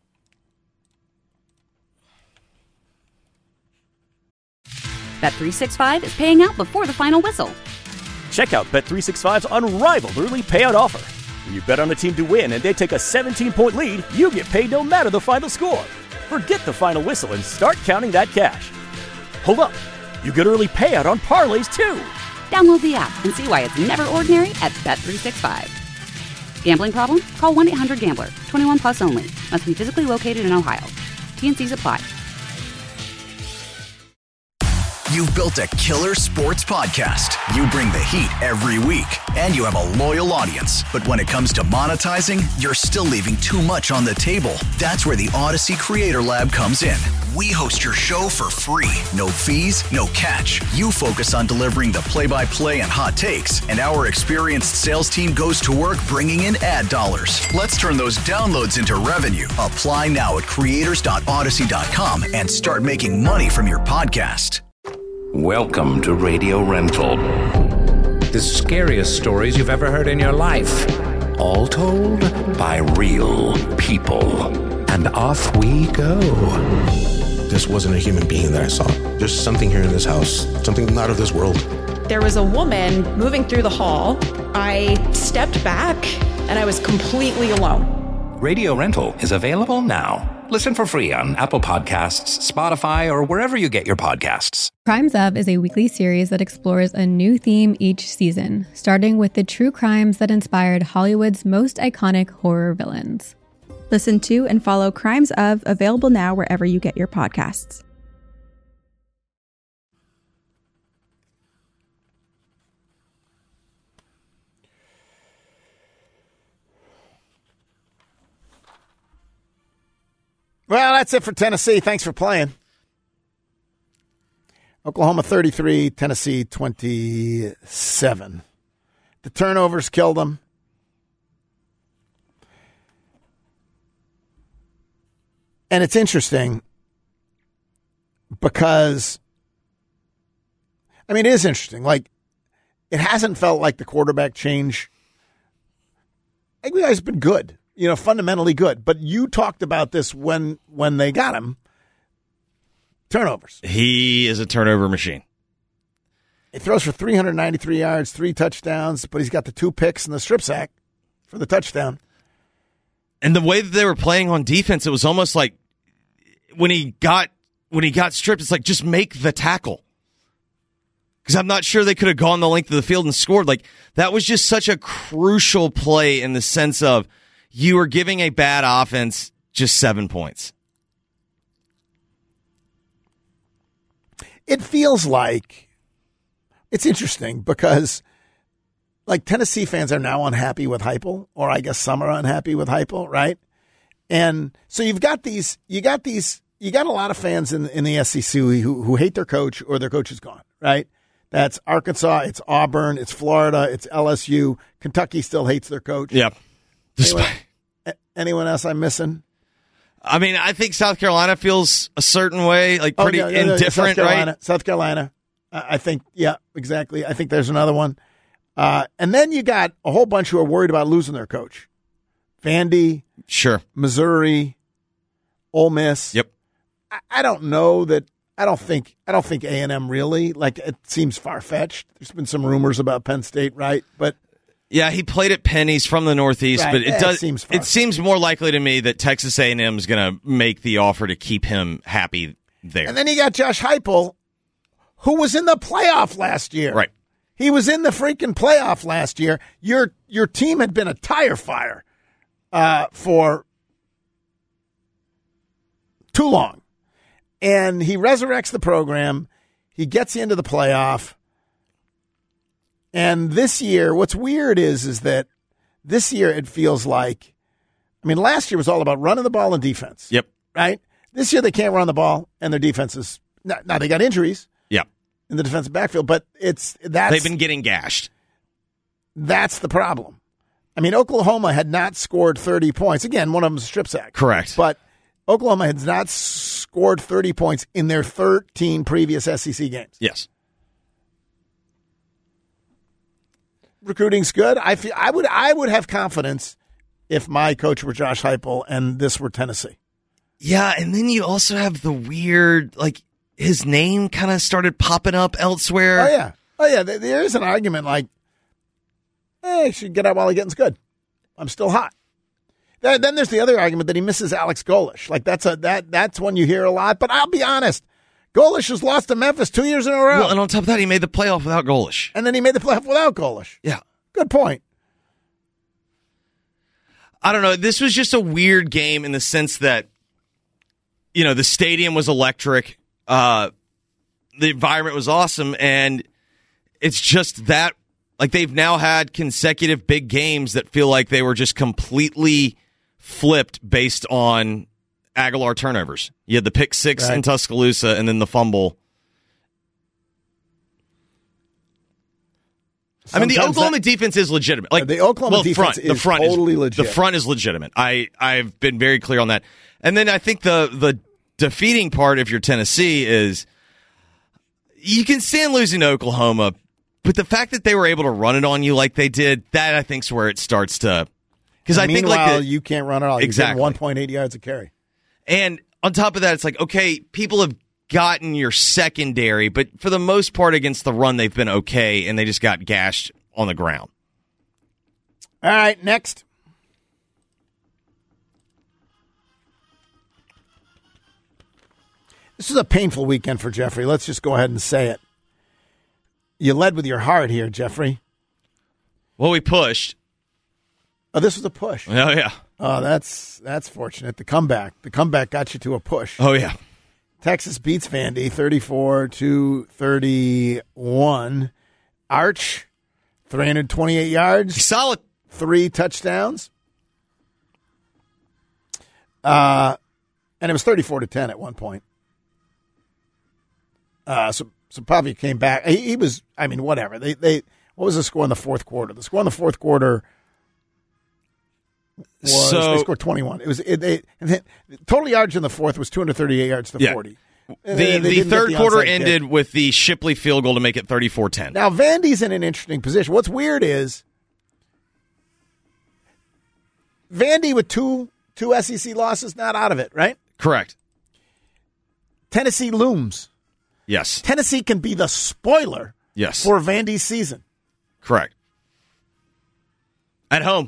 Bet three sixty-five is paying out before the final whistle. Check out Bet three sixty-five's unrivaled early payout offer. When you bet on a team to win and they take a seventeen-point lead, you get paid no matter the final score. Forget the final whistle and start counting that cash. Hold up. You get early payout on parlays, too. Download the app and see why it's never ordinary at Bet three sixty-five. Gambling problem? Call one eight hundred gambler. twenty-one plus only. Must be physically located in Ohio. T N Cs apply. You've built a killer sports podcast. You bring the heat every week, and you have a loyal audience. But when it comes to monetizing, you're still leaving too much on the table. That's where the Odyssey Creator Lab comes in. We host your show for free. No fees, no catch. You focus on delivering the play-by-play and hot takes, and our experienced sales team goes to work bringing in ad dollars. Let's turn those downloads into revenue. Apply now at creators dot odyssey dot com and start making money from your podcast. Welcome to Radio Rental. The scariest stories you've ever heard in your life. All told by real people. And off we go. This wasn't a human being that I saw. There's something here in this house, something not of this world. There was a woman moving through the hall. I stepped back and I was completely alone. Radio Rental is available now. Listen for free on Apple Podcasts, Spotify, or wherever you get your podcasts. Crimes Of is a weekly series that explores a new theme each season, starting with the true crimes that inspired Hollywood's most iconic horror villains. Listen to and follow Crimes Of, available now wherever you get your podcasts. Well, that's it for Tennessee. Thanks for playing. Oklahoma thirty-three, Tennessee twenty-seven. The turnovers killed them. And it's interesting because, I mean, it is interesting. Like, it hasn't felt like the quarterback change. I think he's been good. You know, fundamentally good. But you talked about this when when they got him. Turnovers. He is a turnover machine. He throws for three hundred ninety-three yards, three touchdowns, but he's got the two picks and the strip sack for the touchdown. And the way that they were playing on defense, it was almost like when he got when he got stripped, it's like, just make the tackle. Because I'm not sure they could have gone the length of the field and scored. Like, that was just such a crucial play in the sense of, you are giving a bad offense just seven points. It feels like, it's interesting because, like, Tennessee fans are now unhappy with Heupel, or I guess some are unhappy with Heupel, right? And so you've got these, you got these, you got a lot of fans in in the S E C who who hate their coach or their coach is gone, right? That's Arkansas, it's Auburn, it's Florida, it's L S U. Kentucky still hates their coach. Yep. Anyone, anyone else I'm missing? I mean, I think South Carolina feels a certain way, like pretty oh, yeah, yeah, indifferent, South Carolina, right? South Carolina. I think, yeah, exactly. I think there's another one. Uh, and then you got a whole bunch who are worried about losing their coach. Vandy. Sure. Missouri. Ole Miss. Yep. I, I don't know that. I don't think. I don't think A and M really. Like, it seems far fetched. There's been some rumors about Penn State, right? But yeah, he played at Penn. He's from the Northeast, right. but it yeah, does. It seems, it seems more likely to me that Texas A and M is going to make the offer to keep him happy there. And then you got Josh Heupel, who was in the playoff last year. Right. He was in the freaking playoff last year. Your your team had been a tire fire uh, for too long. And he resurrects the program. He gets you into the playoff. And this year, what's weird is, is that this year it feels like, I mean, last year was all about running the ball and defense. Yep. Right? This year they can't run the ball, and their defense is, now, now they got injuries. Yep. In the defensive backfield, but it's, that's. They've been getting gashed. That's the problem. I mean, Oklahoma had not scored thirty points. Again, one of them is a strip sack. Correct. But Oklahoma has not scored thirty points in their thirteen previous S E C games. Yes. Recruiting's good. I feel I would I would have confidence if my coach were Josh Heupel and this were Tennessee. Yeah, and then you also have the weird, like, his name kind of started popping up elsewhere. Oh, yeah. Oh, yeah. There is an argument like, hey, he should get out while he getting's good. I'm still hot. Then there's the other argument that he misses Alex Golesh. Like, that's a that that's one you hear a lot. But I'll be honest. Golesh has lost to Memphis two years in a row. Well, and on top of that, he made the playoff without Golesh. And then he made the playoff without Golesh. Yeah. Good point. I don't know. This was just a weird game in the sense that, you know, the stadium was electric. Uh, the environment was awesome. And it's just that, like, they've now had consecutive big games that feel like they were just completely flipped based on Aguilar turnovers. You had the pick six right. in Tuscaloosa and then the fumble. Sometimes I mean, the Oklahoma that, defense is legitimate. Like the Oklahoma well, defense front, is the front totally is, legit. The front is legitimate. I, I've been very clear on that. And then I think the the defeating part, if you're Tennessee, is you can stand losing to Oklahoma, but the fact that they were able to run it on you like they did, that I think is where it starts to. Because I think like the, you can't run it all. You're exactly one point eight yards a carry. And on top of that, it's like, okay, people have gotten your secondary, but for the most part against the run, they've been okay, and they just got gashed on the ground. All right, next. This is a painful weekend for Jeffrey. Let's just go ahead and say it. You led with your heart here, Jeffrey. Well, we pushed. Oh, this was a push. Oh, yeah. Oh, that's that's fortunate. The comeback. The comeback got you to a push. Oh, yeah. Texas beats Vandy thirty-four to thirty-one. Arch, three hundred twenty-eight yards. Solid. Three touchdowns. Uh, and it was thirty-four to ten at one point. Uh, so, so Pavia came back. He, he was, I mean, whatever. They, they, what was the score in the fourth quarter? The score in the fourth quarter was, so, they scored twenty-one. It was, it, they, and then, total yards in the fourth was two hundred thirty-eight yards to yeah. forty. The, the, the third the quarter ended kick. with the Shipley field goal to make it thirty-four ten. Now, Vandy's in an interesting position. What's weird is Vandy with two two S E C losses, not out of it, right? Correct. Tennessee looms. Yes. Tennessee can be the spoiler yes. for Vandy's season. Correct. At home.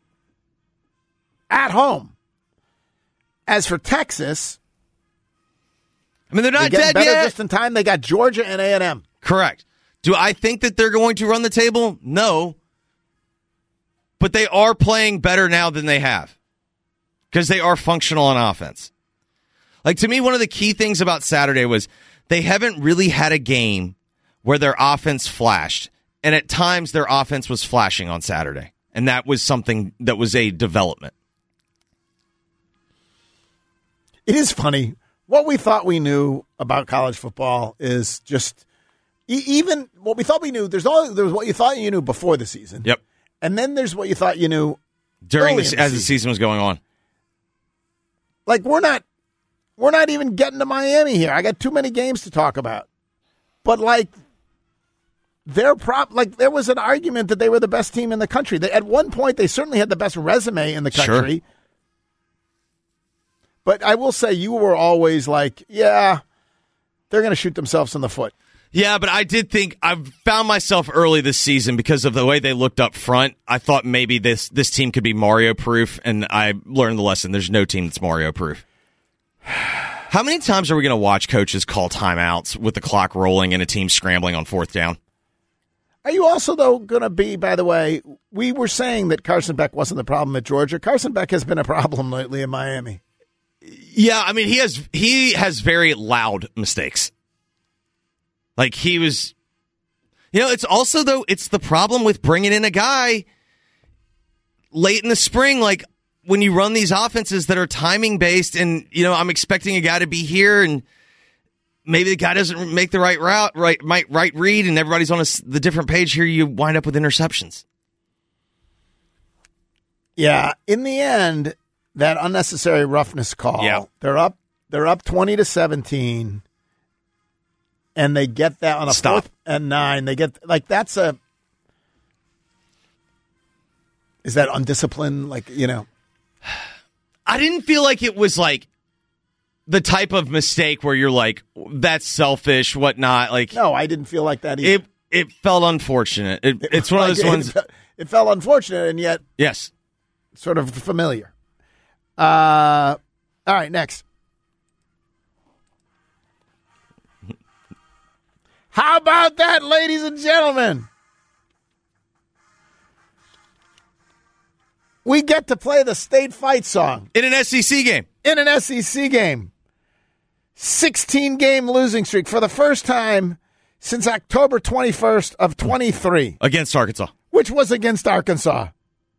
At home. As for Texas, I mean, they're not they're dead better yet. Just in time, they got Georgia and A and M. Correct. Do I think that they're going to run the table? No. But they are playing better now than they have because they are functional on offense. Like, to me, one of the key things about Saturday was they haven't really had a game where their offense flashed. And at times, their offense was flashing on Saturday. And that was something that was a development. It is funny. What we thought we knew about college football is just e- even what we thought we knew. There's all there's what you thought you knew before the season. Yep. And then there's what you thought you knew during the, the as season. the season was going on. Like we're not we're not even getting to Miami here. I got too many games to talk about. But like their prop like there was an argument that they were the best team in the country. They, at one point they certainly had the best resume in the country. Sure. But I will say you were always like, yeah, they're going to shoot themselves in the foot. Yeah, but I did think I found myself early this season because of the way they looked up front. I thought maybe this this team could be Mario proof, and I learned the lesson. There's no team that's Mario proof. How many times are we going to watch coaches call timeouts with the clock rolling and a team scrambling on fourth down? Are you also, though, going to be, by the way, we were saying that Carson Beck wasn't the problem at Georgia. Carson Beck has been a problem lately in Miami. Yeah, I mean, he has he has very loud mistakes. Like, he was, you know, it's also, though, it's the problem with bringing in a guy late in the spring. Like, when you run these offenses that are timing-based and, you know, I'm expecting a guy to be here and maybe the guy doesn't make the right route, right, right, right read, and everybody's on a, the different page here, you wind up with interceptions. Yeah, in the end, that unnecessary roughness call. Yeah. They're up they're up twenty to seventeen. And they get that on a Stop. fourth and nine. They get like that's a Is that undisciplined? Like, you know, I didn't feel like it was like the type of mistake where you're like, that's selfish, whatnot. Like, no, I didn't feel like that either. It it felt unfortunate. It, It it's was one of like- those ones. It, fe- it felt unfortunate, and yet Yes. sort of familiar. Uh, all right, next. How about that, ladies and gentlemen? We get to play the state fight song In an S E C game. in an S E C game. sixteen-game losing streak for the first time since October twenty-first of twenty-three, Against Arkansas. which was against Arkansas.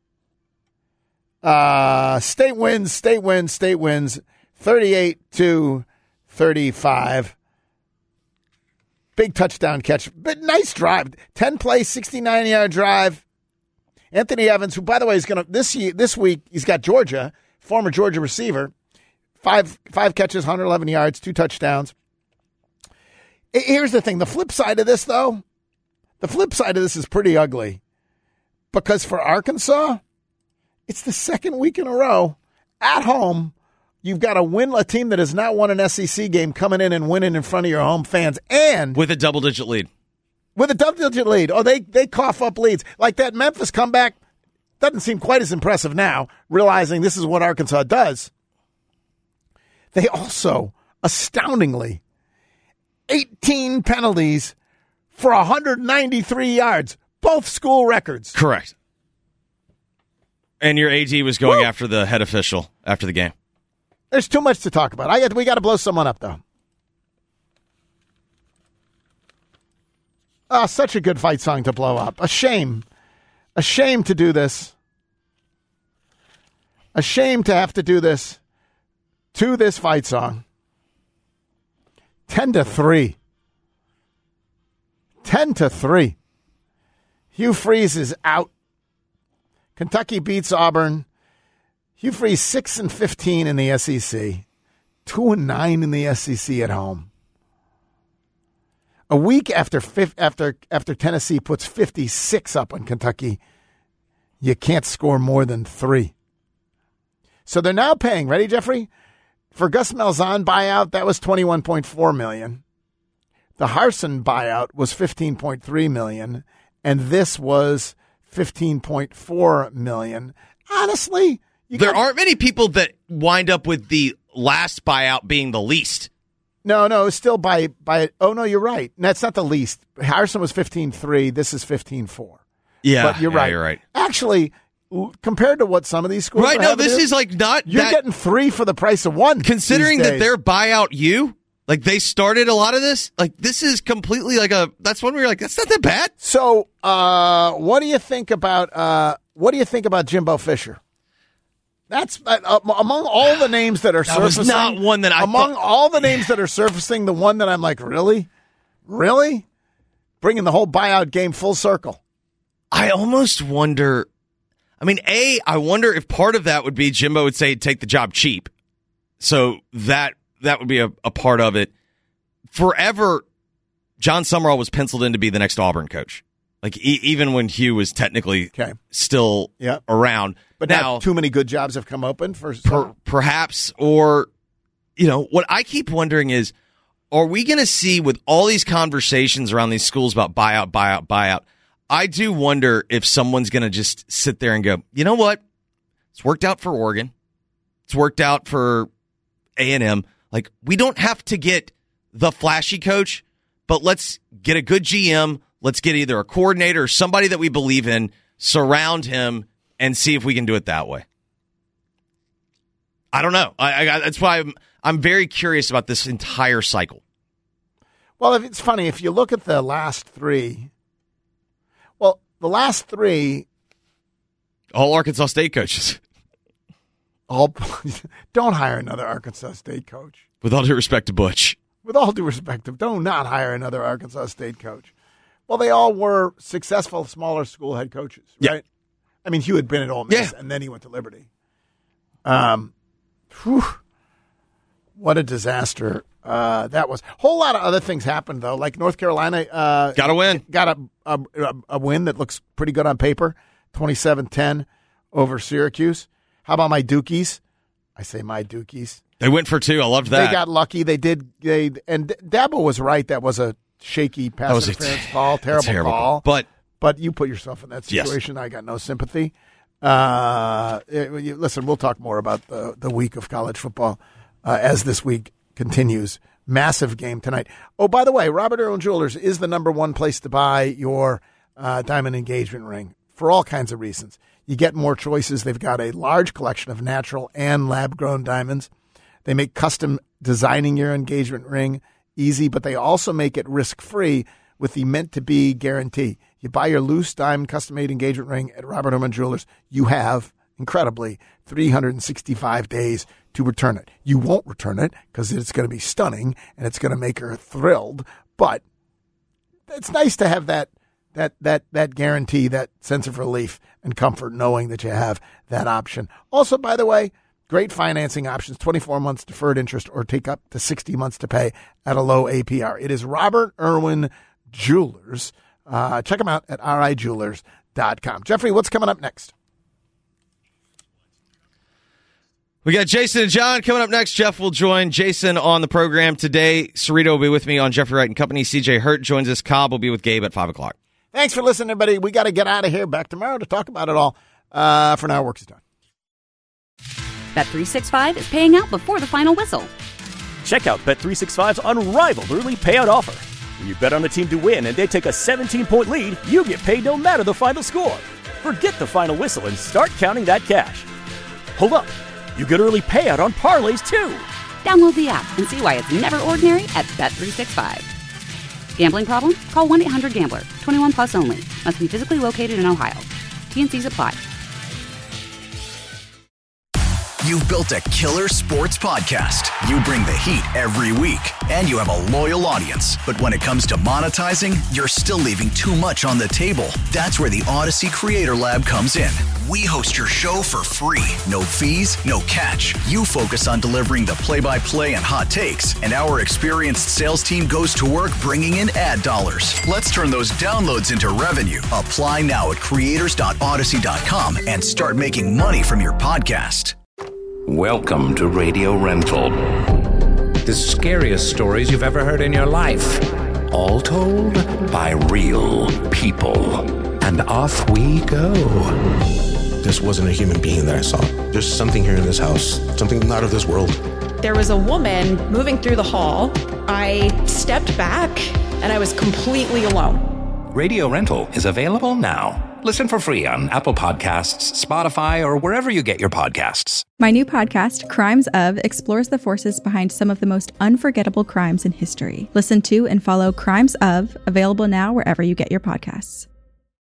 Uh, state wins, state wins, state wins, thirty-eight to thirty-five. Big touchdown catch, but nice drive. ten play, sixty-nine-yard drive. Anthony Evans, who, by the way, is going to this year, this week, he's got Georgia, former Georgia receiver, five five catches, one hundred eleven yards, two touchdowns. Here's the thing: the flip side of this, though, the flip side of this is pretty ugly, because for Arkansas, it's the second week in a row at home. You've got to win a team that has not won an S E C game, coming in and winning in front of your home fans, and With a double-digit lead. with a double-digit lead. Oh, they they cough up leads. Like that Memphis comeback doesn't seem quite as impressive now, realizing this is what Arkansas does. They also, astoundingly, eighteen penalties for one hundred ninety-three yards, both school records. Correct. And your A D was going Woo! after the head official after the game. There's too much to talk about. I got, we got to blow someone up, though. Ah, such a good fight song to blow up. A shame. A shame to do this. A shame to have to do this to this fight song. Ten to three. Ten to three. Hugh Freeze is out. Kentucky beats Auburn. Hugh Freeze six and fifteen in the S E C, two and nine in the S E C at home. A week after fifth, after after Tennessee puts fifty-six up on Kentucky, you can't score more than three. So they're now paying. Ready, Jeffrey? For Gus Malzahn buyout, that was twenty-one point four million dollars. The Harsin buyout was fifteen point three million dollars, and this was fifteen point four million dollars. Honestly, you There got- aren't many people that wind up with the last buyout being the least. No, no, it's still by by. Oh no, you're right. That's not the least. Harrison was fifteen three. This is fifteen four. Yeah, but you're yeah, right. You're right. Actually, l- compared to what some of these schools, Right? are No, having to this do, is like not. you're that, getting three for the price of one. considering these that days. their buyout you like they started a lot of this. Like this is completely like a. That's one where you're like, that's not that bad. So, uh, what do you think about uh, what do you think about Jimbo Fisher? That's uh, among all the names that are That was surfacing. not one that I among thought- all the names that are surfacing, the one that I'm like, really, really, bringing the whole buyout game full circle. I almost wonder. I mean, A, I wonder if part of that would be Jimbo would say take the job cheap. So that that would be a, a part of it. Forever, John Summerall was penciled in to be the next Auburn coach. Like e- even when Hugh was technically Okay. still Yeah. around. But now, now too many good jobs have come open for per, perhaps, or, you know, what I keep wondering is, are we going to see with all these conversations around these schools about buyout, buyout, buyout? I do wonder if someone's going to just sit there and go, you know what? It's worked out for Oregon. It's worked out for A and M. Like, we don't have to get the flashy coach, but let's get a good G M. Let's get either a coordinator or somebody that we believe in, surround him, and see if we can do it that way. I don't know. I, I that's why I'm I'm very curious about this entire cycle. Well, if it's funny, if you look at the last three, well, the last three, All Arkansas State coaches. all don't hire another Arkansas State coach. With all due respect to Butch. With all due respect, to, don't not hire another Arkansas State coach. Well, they all were successful smaller school head coaches, right? Yeah. I mean, Hugh had been at Ole Miss, Yeah. and then he went to Liberty. Um, whew, what a disaster uh, that was. Whole lot of other things happened though, like North Carolina uh, Got to win. got a, a a win that looks pretty good on paper, twenty-seven ten over Syracuse. How about my Dukies? I say my Dukies. They went for two. I loved that. They got lucky. They did. They and Dabo was right. That was a shaky pass was a interference t- call. Terrible, terrible call. call. But but you put yourself in that situation. Yes. I got no sympathy. Uh, it, you, listen, we'll talk more about the the week of college football uh, as this week continues. Massive game tonight. Oh, by the way, Robert Irwin Jewelers is the number one place to buy your uh, diamond engagement ring for all kinds of reasons. You get more choices. They've got a large collection of natural and lab-grown diamonds. They make custom designing your engagement ring easy, but they also make it risk-free with the meant-to-be guarantee. You buy your loose diamond custom-made engagement ring at Robert Irwin Jewelers, you have, incredibly, three hundred sixty-five days to return it. You won't return it because it's going to be stunning and it's going to make her thrilled, but it's nice to have that that that that guarantee, that sense of relief and comfort knowing that you have that option. Also, by the way, great financing options, twenty-four months deferred interest or take up to sixty months to pay at a low A P R. It is Robert Irwin Jewelers. Uh, check them out at r i jewelers dot com. Jeffrey, what's coming up next? We got Jason and John coming up next. Jeff will join Jason on the program today. Cerrito will be with me on Jeffrey Wright and Company. C J Hurt joins us. Cobb will be with Gabe at five o'clock. Thanks for listening, everybody. We got to get out of here. Back tomorrow to talk about it all. Uh, for now, work is done. Bet three sixty-five is paying out before the final whistle. Check out Bet three sixty-five's unrivaled early payout offer. When you bet on a team to win and they take a seventeen-point lead, you get paid no matter the final score. Forget the final whistle and start counting that cash. Hold up. You get early payout on parlays, too. Download the app and see why it's never ordinary at Bet three sixty-five. Gambling problem? Call one eight hundred gambler. twenty-one plus only. Must be physically located in Ohio. T N Cs apply. You've built a killer sports podcast. You bring the heat every week, and you have a loyal audience. But when it comes to monetizing, you're still leaving too much on the table. That's where the Odyssey Creator Lab comes in. We host your show for free. No fees, no catch. You focus on delivering the play-by-play and hot takes, and our experienced sales team goes to work bringing in ad dollars. Let's turn those downloads into revenue. Apply now at creators dot odyssey dot com and start making money from your podcast. Welcome to Radio Rental. The scariest stories you've ever heard in your life. All told by real people. And off we go. This wasn't a human being that I saw. There's something here in this house, something not of this world. There was a woman moving through the hall. I stepped back and I was completely alone. Radio Rental is available now. Listen for free on Apple Podcasts, Spotify, or wherever you get your podcasts. My new podcast, Crimes Of, explores the forces behind some of the most unforgettable crimes in history. Listen to and follow Crimes Of, available now wherever you get your podcasts.